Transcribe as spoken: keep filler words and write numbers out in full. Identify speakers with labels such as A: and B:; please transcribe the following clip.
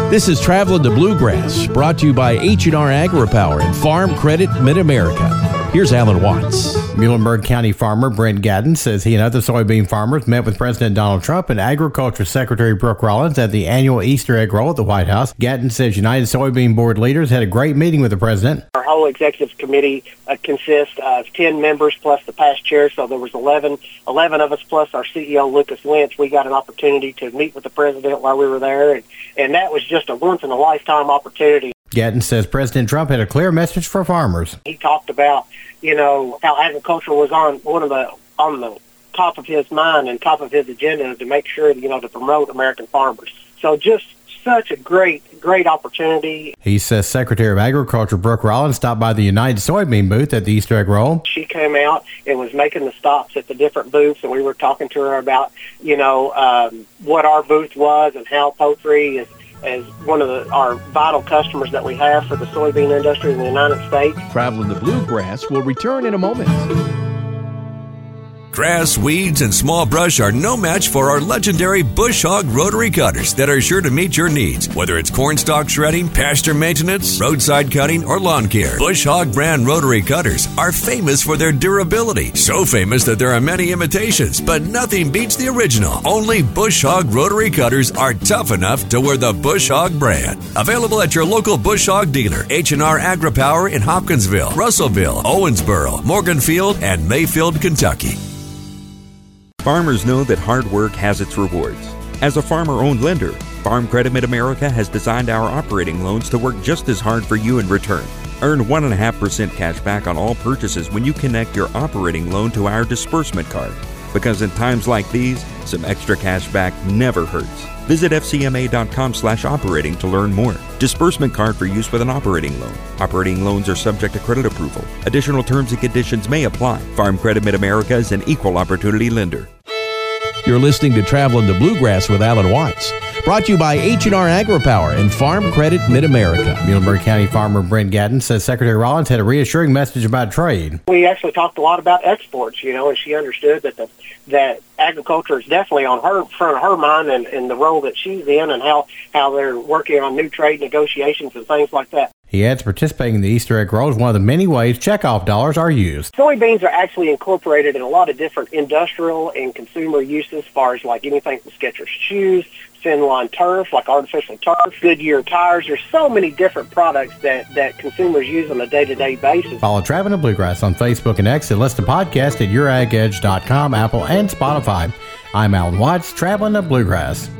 A: This is Traveling the Bluegrass, brought to you by H and R AgriPower and Farm Credit Mid-America. Here's Alan Watts.
B: Muhlenberg County farmer Brent Gadden says he and other soybean farmers met with President Donald Trump and Agriculture Secretary Brooke Rollins at the annual Easter egg roll at the White House. Gadden says United Soybean Board leaders had a great meeting with the president.
C: Our whole executive committee uh, consists of ten members plus the past chair, so there was eleven, eleven of us plus our C E O, Lucas Lynch. We got an opportunity to meet with the president while we were there, and, and that was just a once-in-a-lifetime opportunity.
B: Gadden says President Trump had a clear message for farmers.
C: He talked about, you know, how agriculture was on one of the on the top of his mind and top of his agenda to make sure, you know, to promote American farmers. So just such a great, great opportunity.
B: He says Secretary of Agriculture Brooke Rollins stopped by the United Soybean booth at the Easter egg roll.
C: She came out and was making the stops at the different booths, and we were talking to her about, you know, um, what our booth was and how poultry is as one of the, our vital customers that we have for the soybean industry in the United States.
A: Traveling the Bluegrass will return in a moment.
D: Grass, weeds, and small brush are no match for our legendary Bush Hog rotary cutters that are sure to meet your needs. Whether it's cornstalk shredding, pasture maintenance, roadside cutting, or lawn care, Bush Hog brand rotary cutters are famous for their durability. So famous that there are many imitations, but nothing beats the original. Only Bush Hog rotary cutters are tough enough to wear the Bush Hog brand. Available at your local Bush Hog dealer, H and R AgriPower in Hopkinsville, Russellville, Owensboro, Morganfield, and Mayfield, Kentucky.
E: Farmers know that hard work has its rewards. As a farmer-owned lender, Farm Credit Mid-America has designed our operating loans to work just as hard for you in return. Earn one point five percent cash back on all purchases when you connect your operating loan to our disbursement card. Because in times like these, some extra cash back never hurts. Visit F C M A dot com slash operating to learn more. Disbursement card for use with an operating loan. Operating loans are subject to credit approval. Additional terms and conditions may apply. Farm Credit Mid-America is an equal opportunity lender.
A: You're listening to Traveling the Bluegrass with Alan Watts, brought to you by H and R AgriPower and Farm Credit Mid-America.
B: Muhlenberg County farmer Brent Gadden says Secretary Rollins had a reassuring message about trade.
C: We actually talked a lot about exports, you know, and she understood that the, that agriculture is definitely on her front of her mind and, and the role that she's in and how, how they're working on new trade negotiations and things like that.
B: He adds participating in the Easter egg roll is one of the many ways checkoff dollars are used.
C: Soybeans are actually incorporated in a lot of different industrial and consumer uses as far as like anything from Skechers shoes, thin line turf, like artificial turf, Goodyear tires. There's so many different products that, that consumers use on a day-to-day basis.
B: Follow Traveling the Bluegrass on Facebook and X and listen to podcasts at your ag edge dot com, Apple, and Spotify. I'm Alan Watts, Traveling the Bluegrass.